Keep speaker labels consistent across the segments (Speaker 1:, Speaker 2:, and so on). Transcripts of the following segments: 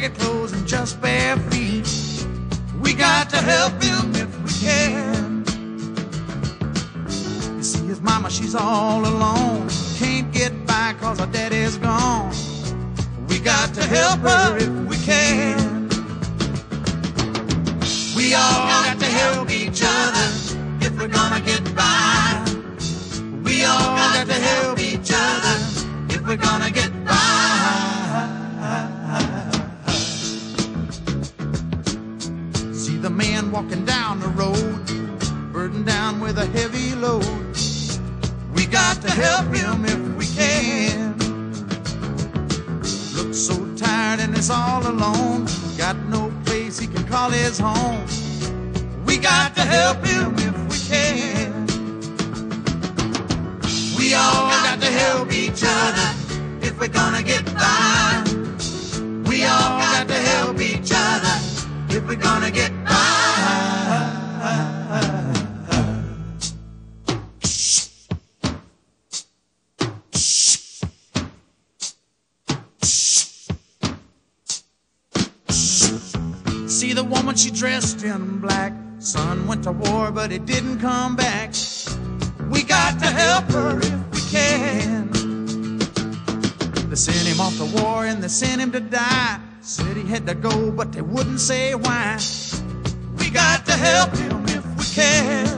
Speaker 1: ragged clothes and just bare feet. We got to help him if we can. You see his mama, she's all alone, can't get by 'cause her daddy's gone. We got to help her if we can. We all got to help each other if we're gonna get by. We all got to help each other if we're gonna get by. See the man walking down the road, burdened down with a heavy load. We got to help him if we can. Looks so tired and is all alone, got no place he can call his home. We got to help him if we can. We all got to help each other if we're gonna get by. We all got to help each other if we're gonna get by. See the woman, she dressed in black. Son went to war, but he didn't come back. We got to help her if we can. They sent him off to war and they sent him to die. Said he had to go, but they wouldn't say why. We got to help him if we can.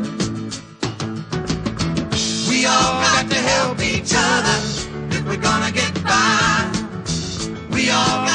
Speaker 1: We all got to help each other if we're gonna get by. We all